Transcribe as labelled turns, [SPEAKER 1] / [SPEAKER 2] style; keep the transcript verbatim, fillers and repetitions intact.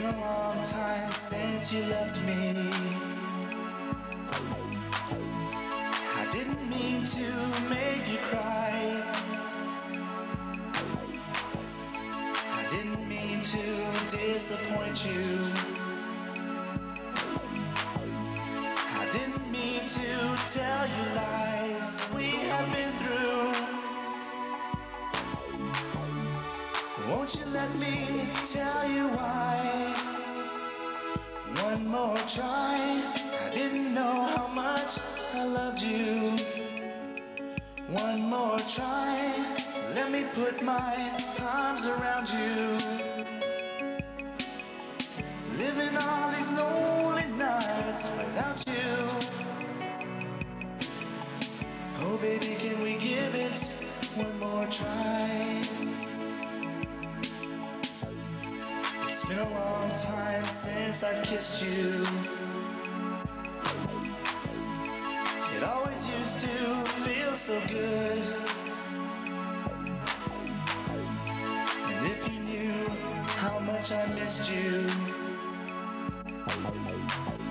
[SPEAKER 1] been a long time since you left me. I didn't mean to make you cry. I didn't mean to disappoint you. I didn't mean to tell you lies we have been through. Won't you let me tell you why? One more try. I didn't know how much I loved you. One more try. Let me put my arms around you. Living all these lonely nights without you. Oh baby, can we give it one more try? It's been a long time since I've kissed you. It always used to feel so good. And if you knew how much I missed you.